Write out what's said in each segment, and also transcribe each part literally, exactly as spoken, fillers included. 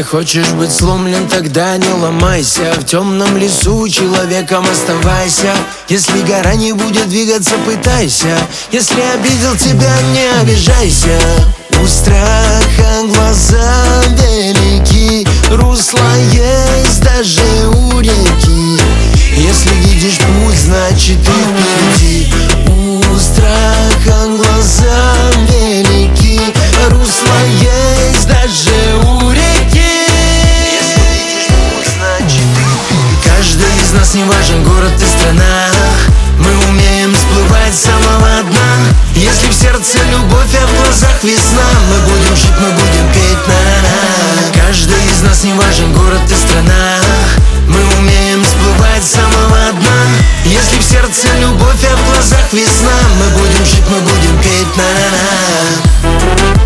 хочешь быть сломлен, тогда не ломайся. В темном лесу человеком оставайся. Если гора не будет двигаться, пытайся. Если обидел тебя, не обижайся. У страха глаза велики, русло есть даже у реки. Если видишь путь, значит ты впереди. У страха глаза велики, русло есть даже у реки. Если видишь путь, значит ты впереди. Каждый из нас, не важен город и страна, мы умеем всплывать с самого дна. Если в сердце любовь, а в глазах весна, мы будем жить, мы будем петь на-на. Каждый из нас, не важен город и страна, мы умеем всплывать с самого дна. Если в сердце любовь, а в глазах весна, мы будем жить, мы будем петь на-на.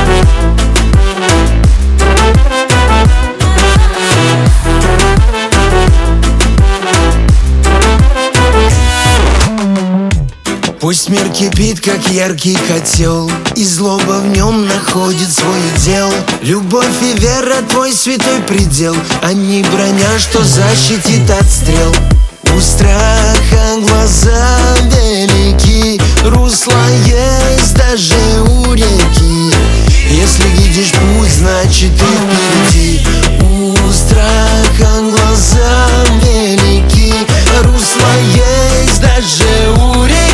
Пусть мир кипит, как яркий котел, и злоба в нем находит свой удел. Любовь и вера — твой святой предел, а не броня, что защитит от стрел. У страха глаза велики, русло есть даже у реки. Если видишь путь, значит ты впереди. У страха глаза велики, русло есть даже у реки.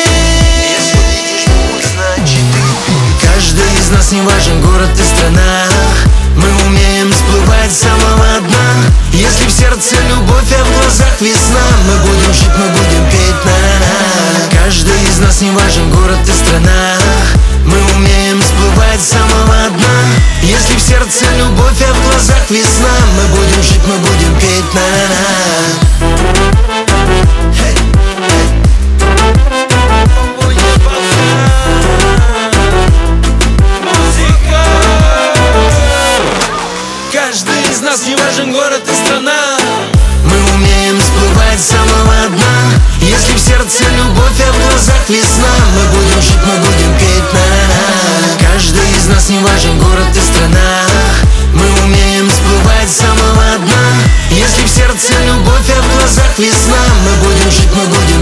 Каждый из нас, не важен город и страна, мы умеем всплывать с самого дна. Если в сердце любовь, а в глазах весна, мы будем жить, мы будем петь на-на. Каждый из нас, не важен город и страна, мы умеем всплывать с самого дна. Если в сердце любовь, а в глазах весна, мы будем жить, мы будем петь на-на. Каждый из нас, не важен город и страна, мы умеем всплывать с самого дна. Если в сердце любовь, а в глазах весна, мы будем жить, мы будем петь на-на. Каждый из нас, не важен город и страна, мы умеем всплывать с самого дна. Если в сердце любовь, а в глазах весна, мы будем жить, мы будем